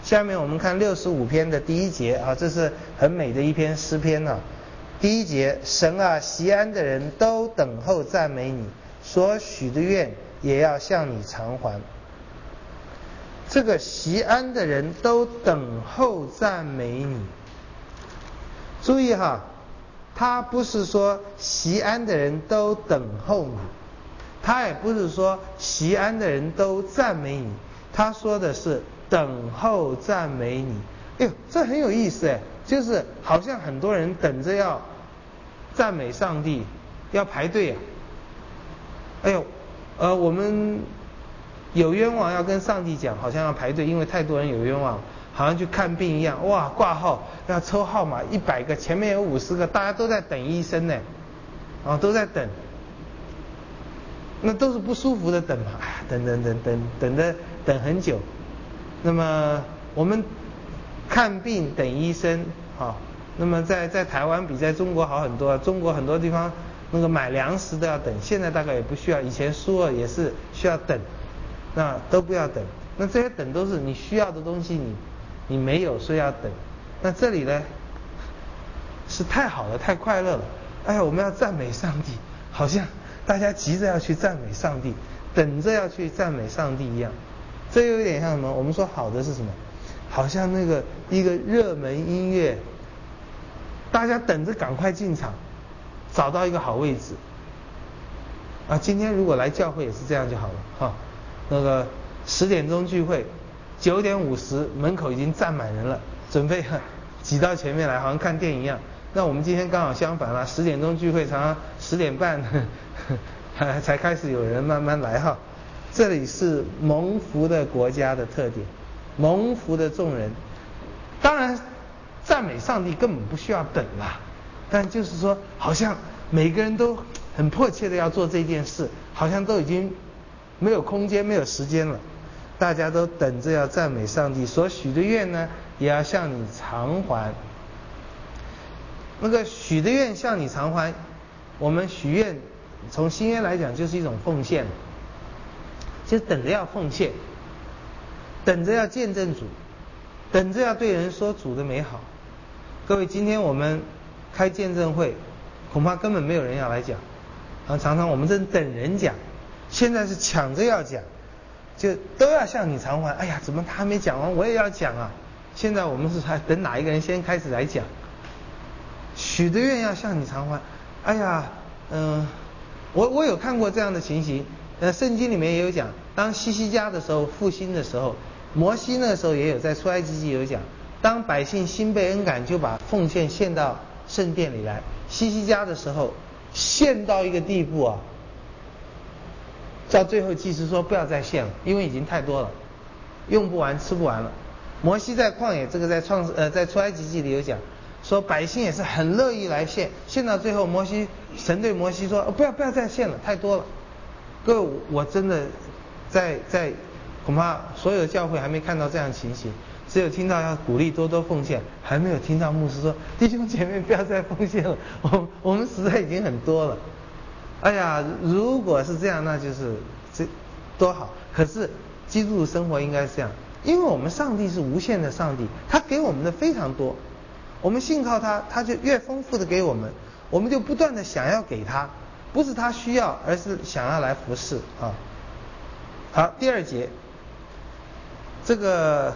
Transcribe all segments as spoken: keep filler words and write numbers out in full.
下面我们看六十五篇的第一节啊，这是很美的一篇诗篇啊。第一节，神啊，锡安的人都等候赞美你，所许的愿也要向你偿还。这个锡安的人都等候赞美你，注意哈，他不是说锡安的人都等候你，他也不是说锡安的人都赞美你，他说的是等候赞美你。哎呦，这很有意思哎，就是好像很多人等着要赞美上帝，要排队啊。哎呦，呃，我们有冤枉要跟上帝讲，好像要排队，因为太多人有冤枉，好像去看病一样。哇，挂号要抽号码，一百个，前面有五十个，大家都在等医生呢，啊，都在等，那都是不舒服的等嘛，哎呀，等等等等等的等很久。那么我们看病等医生，好，那么在在台湾比在中国好很多，中国很多地方那个买粮食都要等，现在大概也不需要，以前输了也是需要等，那都不要等。那这些等都是你需要的东西，你你没有，所以要等。那这里呢是太好了，太快乐了，哎呀，我们要赞美上帝，好像大家急着要去赞美上帝，等着要去赞美上帝一样。这有点像什么？我们说好的是什么？好像那个一个热门音乐，大家等着赶快进场，找到一个好位置。啊，今天如果来教会也是这样就好了哈。那个十点钟聚会，九点五十门口已经站满人了，准备挤到前面来，好像看电影一样。那我们今天刚好相反了，十点钟聚会，常常十点半才开始有人慢慢来哈。这里是蒙福的国家的特点，蒙福的众人。当然赞美上帝根本不需要等啦，但就是说好像每个人都很迫切的要做这件事，好像都已经没有空间没有时间了，大家都等着要赞美上帝，所许的愿呢也要向你偿还。那个许的愿向你偿还，我们许愿从新约来讲就是一种奉献，就是等着要奉献，等着要见证主，等着要对人说主的美好。各位，今天我们开见证会，恐怕根本没有人要来讲，啊，常常我们正等人讲，现在是抢着要讲，就都要向你偿还。哎呀，怎么他还没讲完，我也要讲啊！现在我们是还等哪一个人先开始来讲。许的愿要向你偿还。哎呀，嗯、呃，我我有看过这样的情形。呃，圣经里面也有讲，当西西家的时候复兴的时候，摩西那时候也有在出埃及记有讲，当百姓心被恩感，就把奉献献到圣殿里来。西西家的时候献到一个地步啊，到最后祭司说不要再献了，因为已经太多了，用不完吃不完了。摩西在旷野，这个在创呃在出埃及记里有讲，说百姓也是很乐意来献，献到最后摩西神对摩西说、哦、不要不要再献了，太多了。各位，我真的在在恐怕所有的教会还没看到这样的情形，只有听到要鼓励多多奉献，还没有听到牧师说弟兄姐妹不要再奉献了，我我们实在已经很多了。哎呀，如果是这样，那就是这多好。可是基督徒生活应该是这样，因为我们上帝是无限的上帝，他给我们的非常多，我们信靠他，他就越丰富的给我们，我们就不断的想要给他，不是他需要，而是想要来服侍啊。好，第二节，这个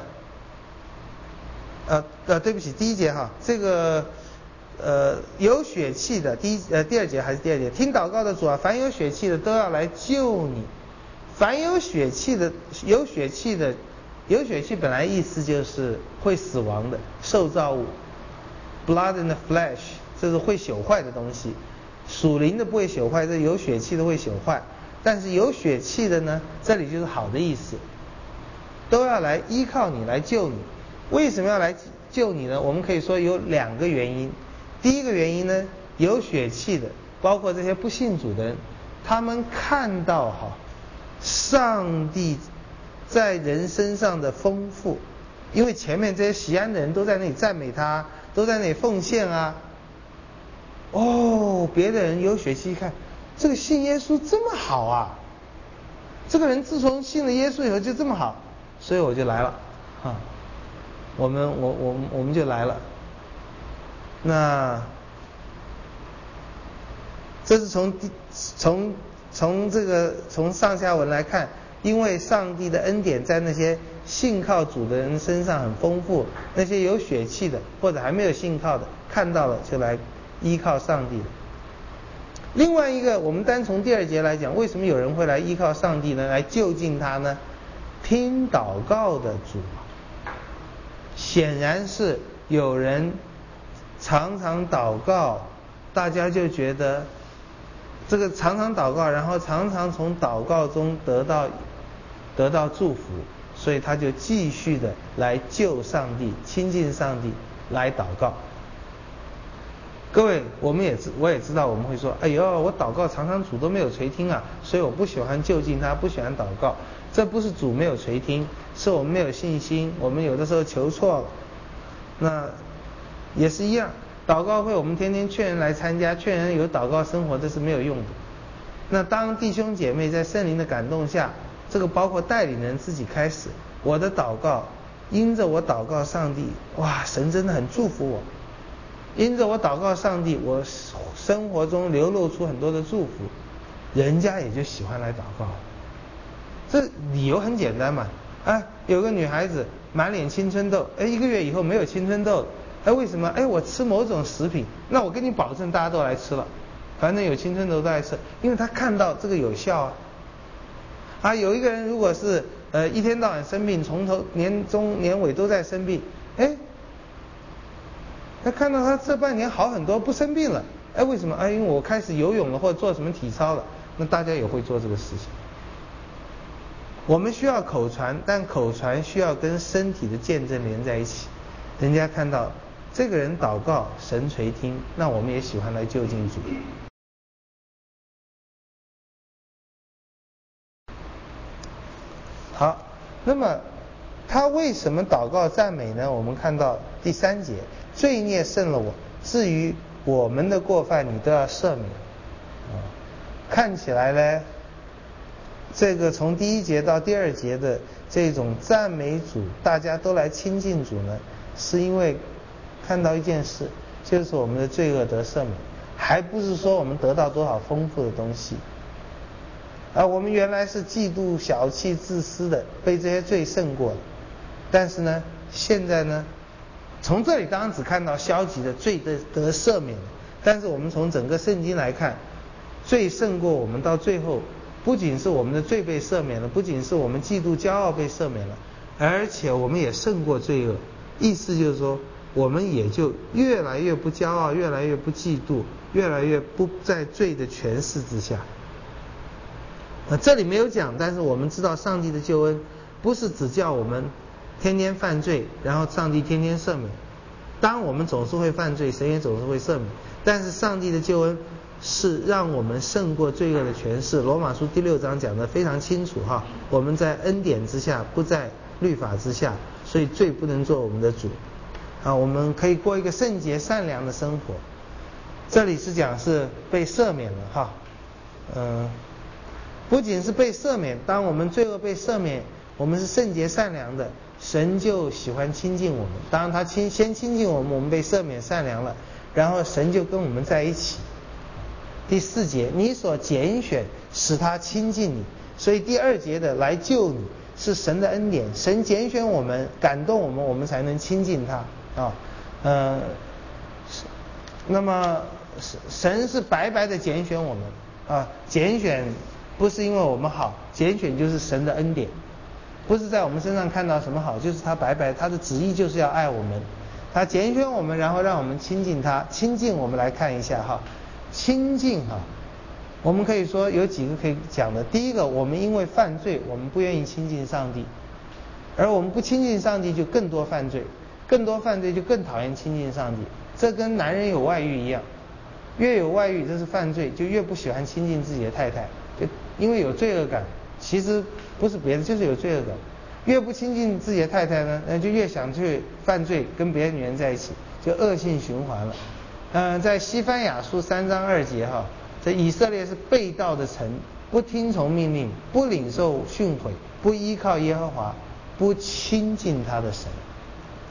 呃呃，对不起，第一节哈，这个呃有血气的，第一呃第二节还是第二节，听祷告的主啊，凡有血气的都要来救你。凡有血气的，有血气的，有血气本来意思就是会死亡的受造物 ，blood in the flesh， 这是会朽坏的东西。属灵的不会朽坏，这有血气的会朽坏。但是有血气的呢，这里就是好的意思，都要来依靠你，来救你。为什么要来救你呢？我们可以说有两个原因。第一个原因呢，有血气的，包括这些不信主的人，他们看到哈上帝在人身上的丰富，因为前面这些锡安的人都在那里赞美他，都在那里奉献啊。哦，别的人有血气看，这个信耶稣这么好啊，这个人自从信了耶稣以后就这么好，所以我就来了啊。 我们我我我们就来了。那这是从从从这个从上下文来看，因为上帝的恩典在那些信靠主的人身上很丰富，那些有血气的或者还没有信靠的，看到了就来依靠上帝的。另外一个，我们单从第二节来讲，为什么有人会来依靠上帝呢？来就近他呢？听祷告的主，显然是有人常常祷告，大家就觉得这个常常祷告，然后常常从祷告中得到得到祝福，所以他就继续的来救上帝，亲近上帝，来祷告。各位，我们也知我也知道，我们会说，哎呦，我祷告常常主都没有垂听啊，所以我不喜欢就近他，不喜欢祷告。这不是主没有垂听，是我们没有信心，我们有的时候求错了。那也是一样，祷告会我们天天劝人来参加，劝人有祷告生活，这是没有用的。那当弟兄姐妹在圣灵的感动下，这个包括带领人自己开始，我的祷告因着我祷告上帝，哇，神真的很祝福我。因着我祷告上帝，我生活中流露出很多的祝福，人家也就喜欢来祷告。这理由很简单嘛，哎，有个女孩子满脸青春痘，哎，一个月以后没有青春痘，哎，为什么？哎，我吃某种食品，那我跟你保证大家都来吃了，反正有青春痘都来吃，因为他看到这个有效啊。啊，有一个人如果是呃一天到晚生病，从头年中年尾都在生病，哎。他看到他这半年好很多，不生病了，哎，为什么？哎，因为我开始游泳了，或者做什么体操了，那大家也会做这个事情。我们需要口传，但口传需要跟身体的见证连在一起。人家看到这个人祷告，神垂听，那我们也喜欢来就近主。好，那么他为什么祷告赞美呢？我们看到第三节，罪孽胜了我，至于我们的过犯你都要赦免。看起来呢，这个从第一节到第二节的这种赞美主，大家都来亲近主呢，是因为看到一件事，就是我们的罪恶得赦免，还不是说我们得到多少丰富的东西。啊，我们原来是嫉妒、小气、自私的，被这些罪胜过了。但是呢，现在呢，从这里当然只看到消极的罪的得赦免，但是我们从整个圣经来看，罪胜过我们到最后，不仅是我们的罪被赦免了，不仅是我们嫉妒、骄傲被赦免了，而且我们也胜过罪恶。意思就是说，我们也就越来越不骄傲，越来越不嫉妒，越来越不在罪的权势之下。那这里没有讲，但是我们知道上帝的救恩不是只叫我们天天犯罪，然后上帝天天赦免。当然我们总是会犯罪，神也总是会赦免，但是上帝的救恩是让我们胜过罪恶的权势。罗马书第六章讲得非常清楚哈，我们在恩典之下，不在律法之下，所以罪不能做我们的主啊，我们可以过一个圣洁善良的生活。这里是讲是被赦免了哈，嗯、呃，不仅是被赦免，当我们罪恶被赦免，我们是圣洁善良的，神就喜欢亲近我们。当然他亲先亲近我们，我们被赦免善良了，然后神就跟我们在一起。第四节，你所拣选使他亲近你，所以第二节的来救你是神的恩典，神拣选我们，感动我们，我们才能亲近他啊。呃，那么神是白白的拣选我们啊，拣选不是因为我们好，拣选就是神的恩典，不是在我们身上看到什么好，就是他白白，他的旨意就是要爱我们，他拣选我们，然后让我们亲近他。亲近我们来看一下哈，亲近哈，我们可以说有几个可以讲的。第一个，我们因为犯罪，我们不愿意亲近上帝，而我们不亲近上帝就更多犯罪，更多犯罪就更讨厌亲近上帝。这跟男人有外遇一样，越有外遇这是犯罪，就越不喜欢亲近自己的太太，就因为有罪恶感。其实不是别的，就是有罪恶感。越不亲近自己的太太呢，那就越想去犯罪，跟别的女人在一起，就恶性循环了。嗯、呃，在西番雅书三章二节哈，这以色列是背道的城，不听从命令，不领受训诲，不依靠耶和华，不亲近他的神。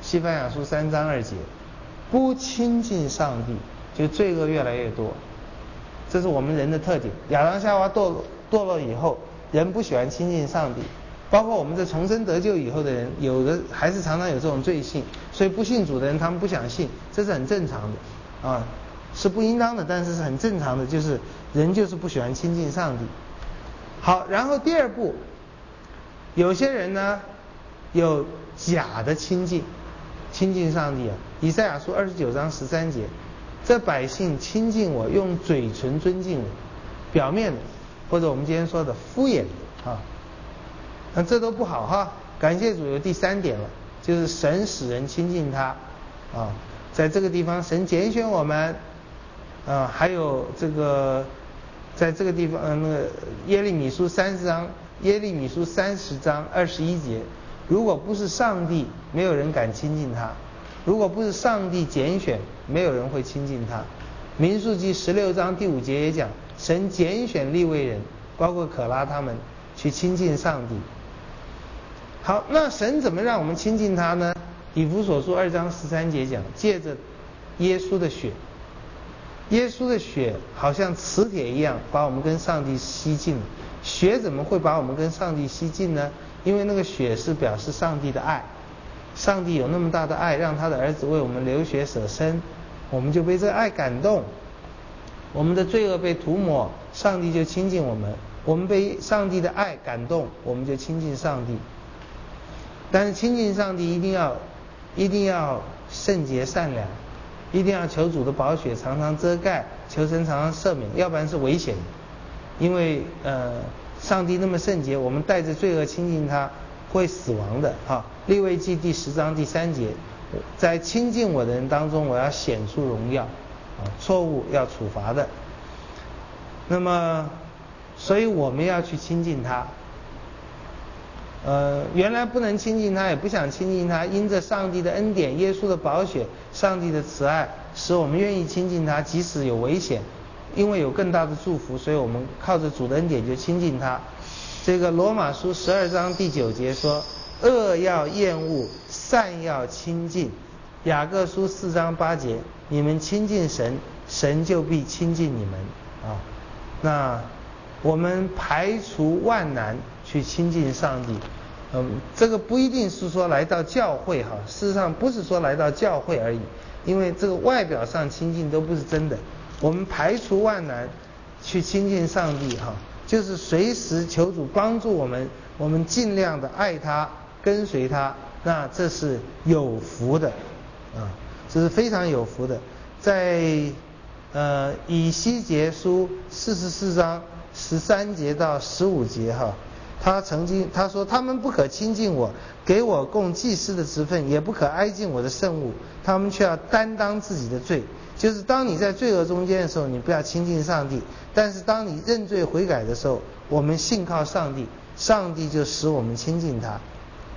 西番雅书三章二节，不亲近上帝，就罪恶越来越多。这是我们人的特点。亚当夏娃堕落堕落以后，人不喜欢亲近上帝，包括我们这重生得救以后的人，有的还是常常有这种罪性，所以不信主的人他们不想信，这是很正常的啊，是不应当的，但是是很正常的，就是人就是不喜欢亲近上帝。好，然后第二步，有些人呢有假的亲近，亲近上帝啊。以赛亚书二十九章十三节，这百姓亲近我，用嘴唇尊敬我，表面的，或者我们今天说的敷衍的啊，那这都不好哈。感谢主有第三点了，就是神使人亲近他啊，在这个地方神拣选我们啊，还有这个在这个地方，呃，那个耶利米书三十章，耶利米书三十章二十一节，如果不是上帝，没有人敢亲近他；如果不是上帝拣选，没有人会亲近他。民数记十六章第五节也讲，神拣选利未人，包括可拉他们，去亲近上帝。好，那神怎么让我们亲近他呢？以弗所书二章十三节讲，借着耶稣的血。耶稣的血好像磁铁一样把我们跟上帝吸近了。血怎么会把我们跟上帝吸近呢？因为那个血是表示上帝的爱，上帝有那么大的爱，让他的儿子为我们流血舍身，我们就被这个爱感动，我们的罪恶被涂抹，上帝就亲近我们，我们被上帝的爱感动，我们就亲近上帝。但是亲近上帝一定要一定要圣洁善良，一定要求主的宝血常常遮盖，求神常常赦免，要不然是危险的。因为呃，上帝那么圣洁，我们带着罪恶亲近他会死亡的啊。利未记第十章第三节，在亲近我的人当中，我要显出荣耀啊，错误要处罚的。那么，所以我们要去亲近他。呃，原来不能亲近他，也不想亲近他，因着上帝的恩典、耶稣的宝血、上帝的慈爱，使我们愿意亲近他，即使有危险，因为有更大的祝福，所以我们靠着主的恩典就亲近他。这个罗马书十二章第九节说，恶要厌恶，善要亲近。雅各书四章八节，你们亲近神，神就必亲近你们啊。那我们排除万难去亲近上帝，嗯，这个不一定是说来到教会哈，事实上不是说来到教会而已，因为这个外表上亲近都不是真的。我们排除万难去亲近上帝哈，就是随时求主帮助我们，我们尽量的爱他，跟随他，那这是有福的啊，这是非常有福的。在呃以西结书四十四章十三节到十五节哈，他曾经他说，他们不可亲近我，给我供祭司的职分，也不可挨近我的圣物，他们却要担当自己的罪。就是当你在罪恶中间的时候，你不要亲近上帝，但是当你认罪悔改的时候，我们信靠上帝，上帝就使我们亲近他。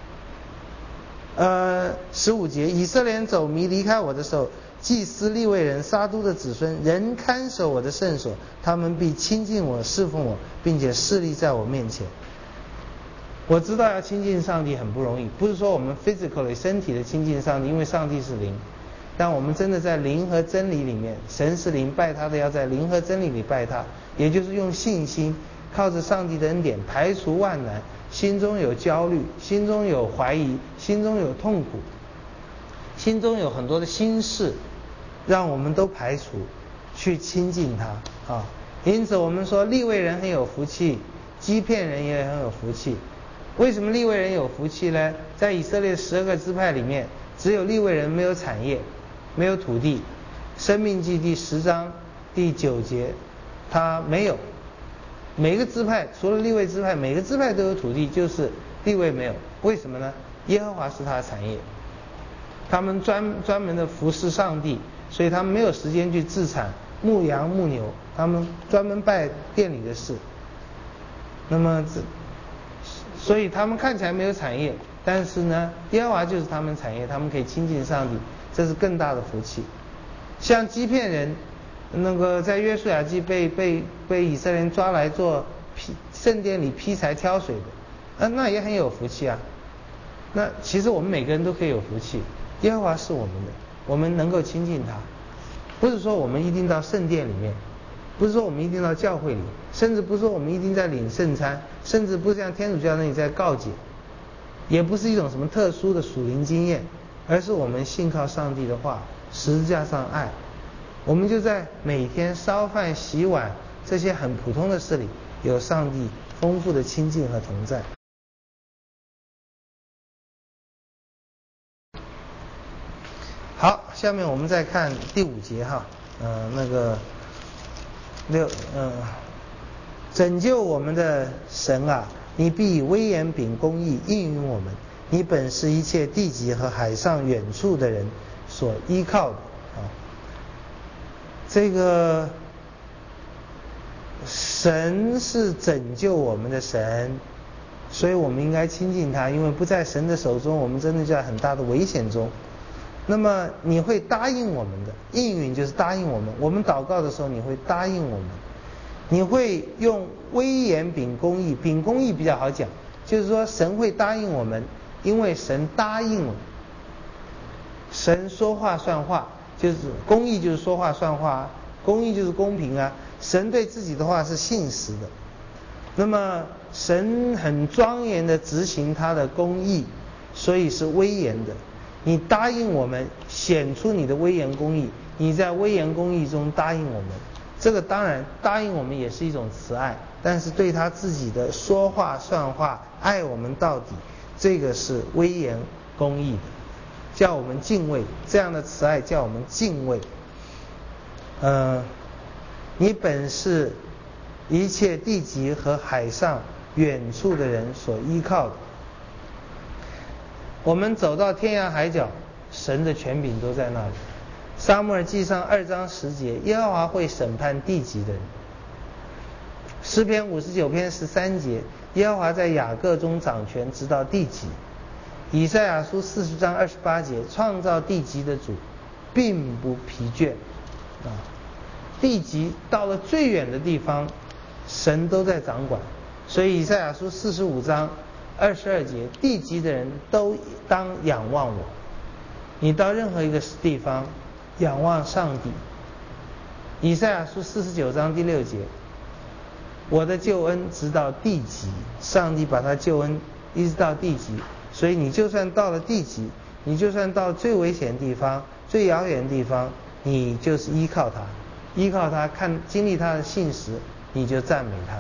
呃，十五节，以色列人走迷离开我的时候，祭司利未人撒督的子孙仍看守我的圣所，他们必亲近我，侍奉我，并且侍立在我面前。我知道要亲近上帝很不容易，不是说我们 physically 身体的亲近上帝，因为上帝是灵，但我们真的在灵和真理里面，神是灵，拜他的要在灵和真理里拜他，也就是用信心，靠着上帝的恩典排除万难，心中有焦虑，心中有怀疑，心中有痛苦，心中有很多的心事，让我们都排除，去亲近他啊。因此我们说利未人很有福气，基遍人也很有福气。为什么利未人有福气呢？在以色列十二个支派里面，只有利未人没有产业，没有土地。申命记第十章第九节，他没有。每个支派除了利未支派，每个支派都有土地，就是利未没有。为什么呢？耶和华是他的产业，他们专专门的服侍上帝，所以他们没有时间去自产牧羊牧牛，他们专门办店里的事。那么这所以他们看起来没有产业，但是呢，耶和华就是他们产业，他们可以亲近上帝，这是更大的福气。像基遍人，那个在约书亚记被被被以色列人抓来做劈圣殿里劈柴挑水的，啊，那也很有福气啊。那其实我们每个人都可以有福气， 耶和华是我们的，我们能够亲近他。不是说我们一定到圣殿里面，不是说我们一定到教会里，甚至不是说我们一定在领圣餐，甚至不是像天主教那里在告解，也不是一种什么特殊的属灵经验，而是我们信靠上帝的话，十字架上爱。我们就在每天烧饭洗碗这些很普通的事里，有上帝丰富的亲近和同在。好，下面我们再看第五节哈，呃，那个六，呃，拯救我们的神啊，你必以威严秉公义应允我们，你本是一切地极和海上远处的人所依靠的啊。这个神是拯救我们的神，所以我们应该亲近他，因为不在神的手中，我们真的就在很大的危险中。那么你会答应我们的，应允就是答应我们，我们祷告的时候你会答应我们，你会用威严秉公义，秉公义比较好讲，就是说神会答应我们，因为神答应了，神说话算话，就是公义就是说话算话，公义就是公平啊，神对自己的话是信实的。那么神很庄严的执行他的公义，所以是威严的。你答应我们，显出你的威严公义，你在威严公义中答应我们，这个当然答应我们也是一种慈爱，但是对他自己的说话算话，爱我们到底，这个是威严公义的，叫我们敬畏，这样的慈爱叫我们敬畏。呃，你本是一切地极和海上远处的人所依靠的。我们走到天涯海角，神的权柄都在那里。撒母耳记上二章十节，耶和华会审判地极的人。诗篇五十九篇十三节，耶和华在雅各中掌权，直到地极。以赛亚书四十章二十八节，创造地极的主并不疲倦啊，地极到了最远的地方，神都在掌管。所以以赛亚书四十五章二十二节，地极的人都当仰望我。你到任何一个地方仰望上帝。以赛亚书四十九章第六节，我的救恩直到地极，上帝把他救恩一直到地极。所以你就算到了地极，你就算到最危险的地方，最遥远的地方，你就是依靠他，依靠他，看经历他的信实，你就赞美他。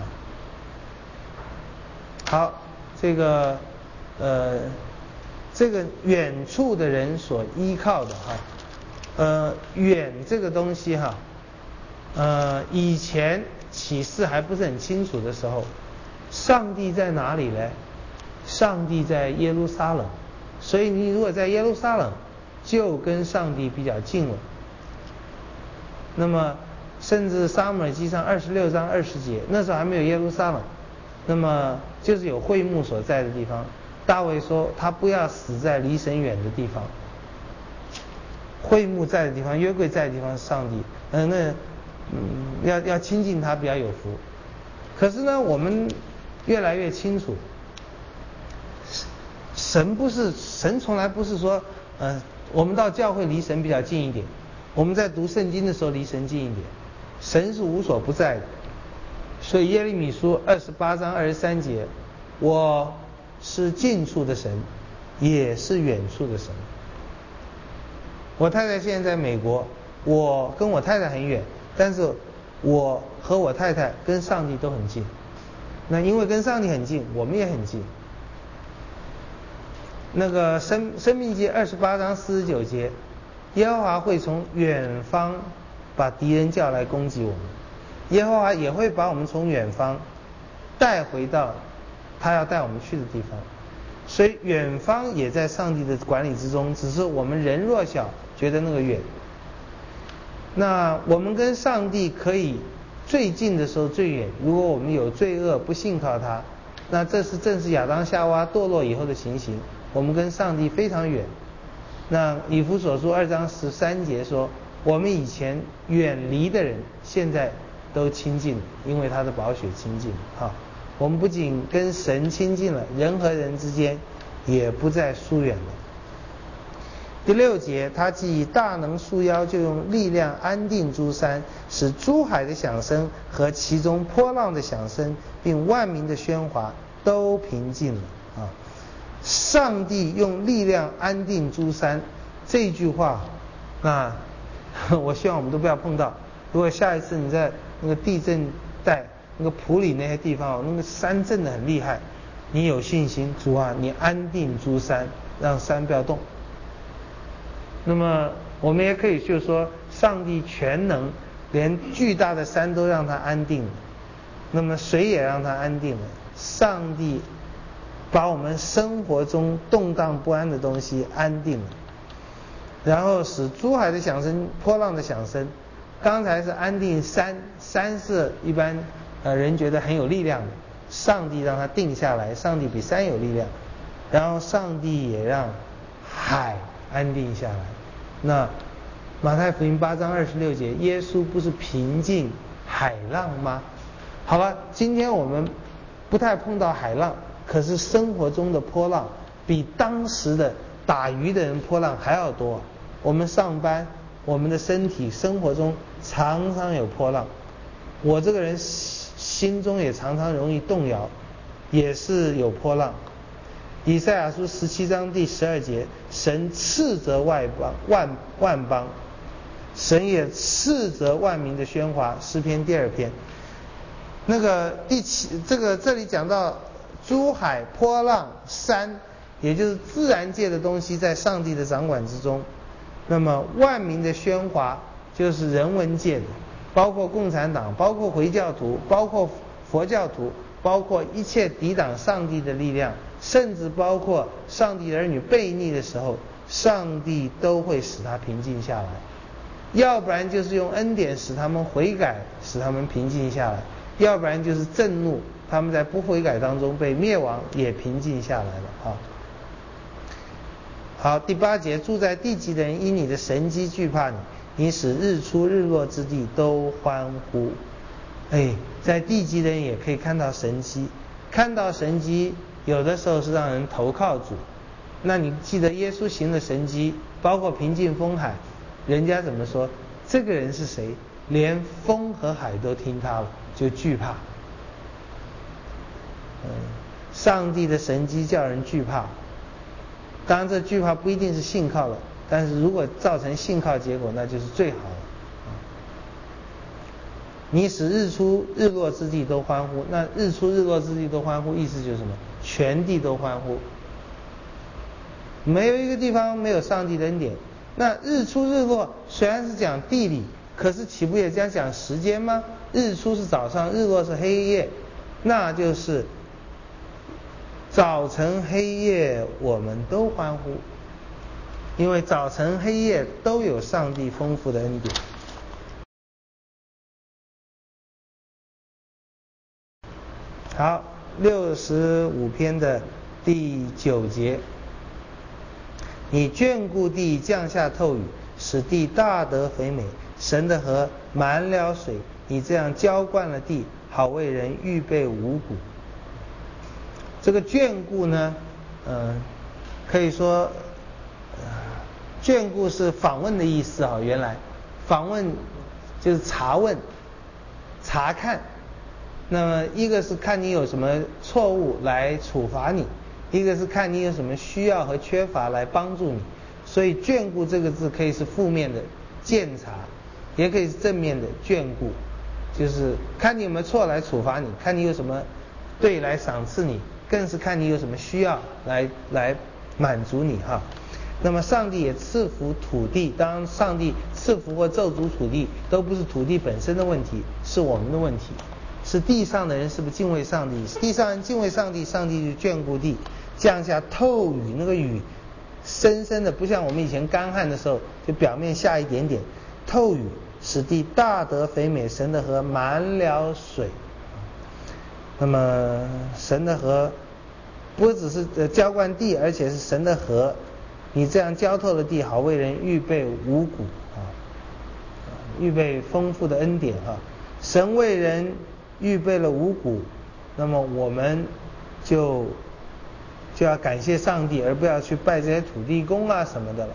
好，这个呃，这个远处的人所依靠的哈，呃，远这个东西哈，呃，以前启示还不是很清楚的时候，上帝在哪里呢？上帝在耶路撒冷，所以你如果在耶路撒冷，就跟上帝比较近了。那么，甚至撒母耳记上二十六章二十节，那时候还没有耶路撒冷，那么就是有会幕所在的地方。大卫说他不要死在离神远的地方，会幕在的地方，约柜在的地方是上帝，嗯、呃，那嗯要要亲近他比较有福。可是呢，我们越来越清楚，神不是神，从来不是说，呃，我们到教会离神比较近一点，我们在读圣经的时候离神近一点，神是无所不在的。所以耶利米书二十八章二十三节，我是近处的神，也是远处的神。我太太现在在美国，我跟我太太很远，但是我和我太太跟上帝都很近。那因为跟上帝很近，我们也很近。那个生生命记二十八章四十九节，耶和华会从远方把敌人叫来攻击我们，耶和华也会把我们从远方带回到他要带我们去的地方。所以远方也在上帝的管理之中，只是我们人弱小，觉得那个远。那我们跟上帝可以最近的时候最远，如果我们有罪恶不信靠他，那这是正是亚当夏娃堕落以后的情形，我们跟上帝非常远。那以弗所书二章十三节说，我们以前远离的人现在都亲近了，因为他的宝血亲近哈。我们不仅跟神亲近了，人和人之间也不再疏远了。 第六节，他既大能束腰，就用力量安定诸山，使诸海的响声和其中波浪的响声，并万民的喧哗都平静了啊！上帝用力量安定诸山，这句话，那我希望我们都不要碰到。如果下一次你在那个地震带、那个普里那些地方，那个山震得很厉害，你有信心，主啊，你安定诸山，让山不要动。那么我们也可以就说，上帝全能，连巨大的山都让它安定了，那么水也让它安定了。上帝把我们生活中动荡不安的东西安定了，然后使诸海的响声、波浪的响声。刚才是安定山，山是一般呃人觉得很有力量的，上帝让它定下来，上帝比山有力量，然后上帝也让海安定下来。那马太福音八章二十六节，耶稣不是平静海浪吗？好了，今天我们不太碰到海浪，可是生活中的波浪比当时的打鱼的人波浪还要多。我们上班，我们的身体生活中常常有波浪，我这个人心中也常常容易动摇，也是有波浪。以赛亚书十七章第十二节，神斥责外邦万万邦，神也斥责万民的喧哗。诗篇第二篇，那个第七，这个这里讲到诸海、波浪、山，也就是自然界的东西在上帝的掌管之中。那么万民的喧哗就是人文界的，包括共产党，包括回教徒，包括佛教徒，包括一切抵挡上帝的力量，甚至包括上帝儿女悖逆的时候，上帝都会使他平静下来，要不然就是用恩典使他们悔改，使他们平静下来，要不然就是震怒，他们在不悔改当中被灭亡，也平静下来了啊。好，第八节，住在地极的人因你的神迹惧怕你，你使日出日落之地都欢呼。哎，在地极的人也可以看到神迹，看到神迹有的时候是让人投靠主。那你记得耶稣行的神迹，包括平静风海，人家怎么说？这个人是谁？连风和海都听他了，就惧怕。嗯，上帝的神迹叫人惧怕。当然这惧怕不一定是信靠了，但是如果造成信靠结果，那就是最好的。你使日出日落之地都欢呼，那日出日落之地都欢呼，意思就是什么？全地都欢呼。没有一个地方没有上帝的恩典。那日出日落虽然是讲地理，可是岂不也这样讲时间吗？日出是早上，日落是黑夜，那就是早晨黑夜我们都欢呼，因为早晨黑夜都有上帝丰富的恩典。好，六十五篇的第九节，你眷顾地降下透雨，使地大得肥美，神的河满了水，你这样浇灌了地，好为人预备五谷。这个眷顾呢，嗯、呃，可以说，呃，眷顾是访问的意思啊。原来访问就是查问、查看。那么一个是看你有什么错误来处罚你，一个是看你有什么需要和缺乏来帮助你。所以眷顾这个字可以是负面的鉴察，也可以是正面的眷顾，就是看你有没有错来处罚你，看你有什么对来赏赐你，更是看你有什么需要来来满足你哈。那么上帝也赐福土地，当然上帝赐福或咒诅土地都不是土地本身的问题，是我们的问题，是地上的人是不是敬畏上帝？地上人敬畏上帝，上帝就眷顾地，降下透雨，那个雨深深的，不像我们以前干旱的时候就表面下一点点，透雨使地大得肥美，神的河满了水。那么神的河不只是浇灌地，而且是神的河，你这样浇透了地，好为人预备五谷啊，预备丰富的恩典啊。神为人预备了五谷，那么我们就就要感谢上帝，而不要去拜这些土地公啊什么的了。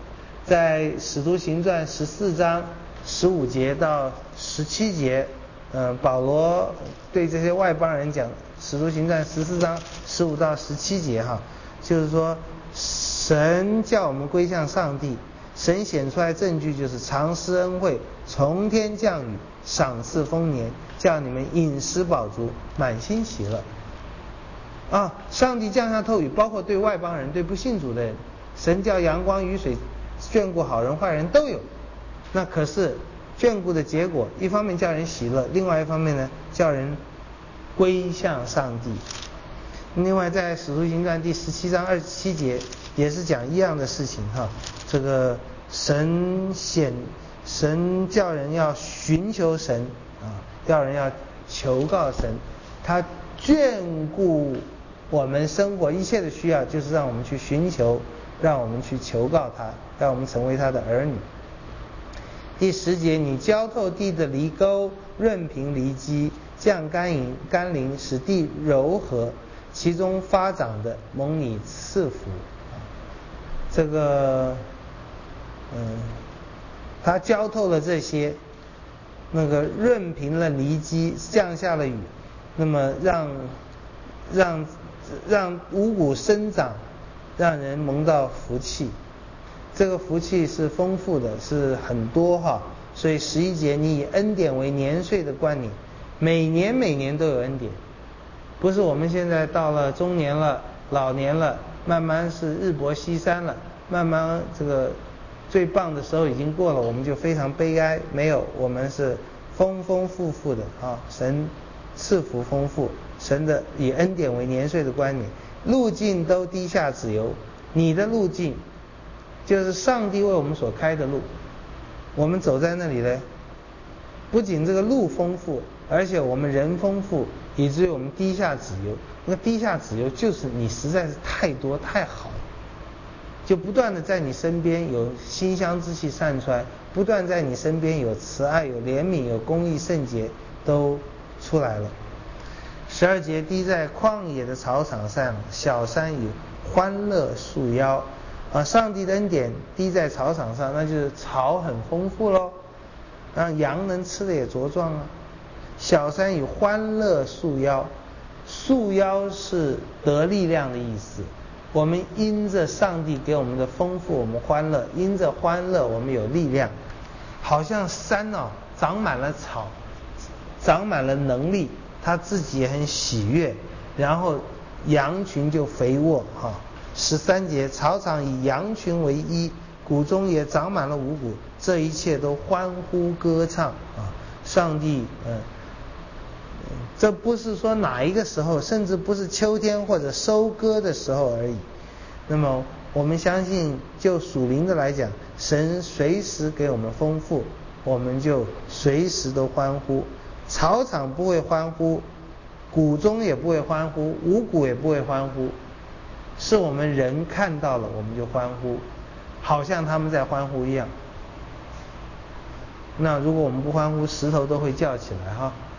在《使徒行传》十四章十五节到十七节，嗯、呃，保罗对这些外邦人讲，《使徒行传》十四章十五到十七节哈，就是说神叫我们归向上帝，神显出来证据就是常施恩惠，从天降雨，赏赐丰年，叫你们饮食饱足，满心喜乐。啊，上帝降下透雨，包括对外邦人、对不信主的人，神叫阳光雨水眷顾好人坏人都有。那可是眷顾的结果，一方面叫人喜乐，另外一方面呢，叫人归向上帝。另外在使徒行传第十七章二十七节也是讲一样的事情哈，这个神显神叫人要寻求神啊，叫人要求告神，他眷顾我们生活一切的需要，就是让我们去寻求，让我们去求告他，让我们成为他的儿女。第十节，你浇透地的犁沟，润平犁基，降甘霖甘霖，使地柔和，其中发长的蒙你赐福。这个嗯，他浇透了这些，那个润平了犁基，降下了雨，那么让让让五谷生长，让人蒙到福气。这个福气是丰富的，是很多哈。所以十一节，你以恩典为年岁的冠冕，每年每年都有恩典，不是我们现在到了中年了、老年了，慢慢是日薄西山了，慢慢这个最棒的时候已经过了，我们就非常悲哀。没有，我们是丰丰富富的啊，神赐福丰富，神的以恩典为年岁的冠冕，路径都滴下脂油。你的路径就是上帝为我们所开的路，我们走在那里呢，不仅这个路丰富，而且我们人丰富，以至于我们滴下脂油。那个滴下脂油就是你实在是太多太好，就不断的在你身边有馨香之气散出来，不断在你身边有慈爱、有怜悯、有公义、圣洁都出来了。十二节，滴在旷野的草场上，小山与欢乐束腰。啊，上帝的恩典滴在草场上，那就是草很丰富咯，让羊能吃的也茁壮啊。小山与欢乐束腰，束腰是得力量的意思。我们因着上帝给我们的丰富，我们欢乐；因着欢乐，我们有力量。好像山哦，长满了草，长满了能力，他自己也很喜悦，然后羊群就肥沃哈。十三节，草场以羊群为衣，谷中也长满了五谷，这一切都欢呼歌唱啊！上帝，嗯，这不是说哪一个时候，甚至不是秋天或者收割的时候而已。那么我们相信，就属灵的来讲，神随时给我们丰富，我们就随时都欢呼。草场不会欢呼，谷中也不会欢呼，五谷也不会欢呼。是我们人看到了我们就欢呼，好像他们在欢呼一样。那如果我们不欢呼，石头都会叫起来哈。